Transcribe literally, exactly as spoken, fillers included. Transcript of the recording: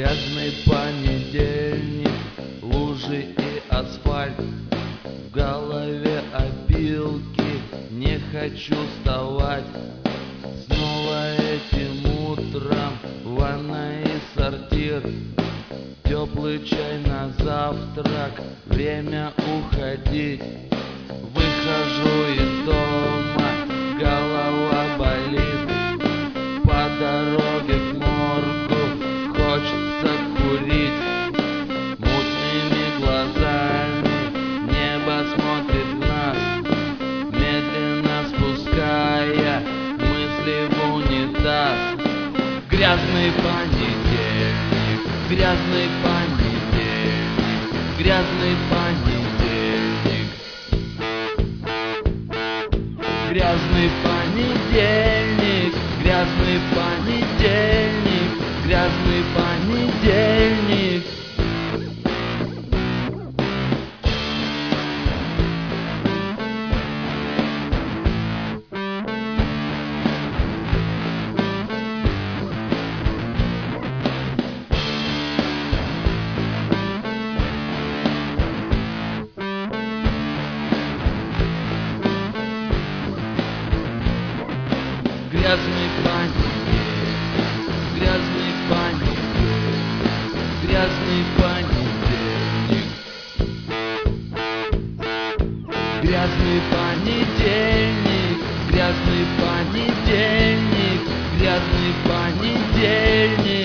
Грязный понедельник, лужи и асфальт, в голове опилки, не хочу вставать. Снова этим утром ванна и сортир, теплый чай на завтрак, время уходить. Выхожу из дома, голова болит, по дороге к моргу хочется курить. Мутными глазами небо смотрит в нас, медленно спуская мысли в унитаз. Грязный понедельник, грязный понедельник, грязный понедельник. Грязный понедельник, грязный понедельник, грязный понедельник. Грязный понедельник, грязный понедельник, грязный понедельник. Грязный понедельник, грязный понедельник, грязный понедельник.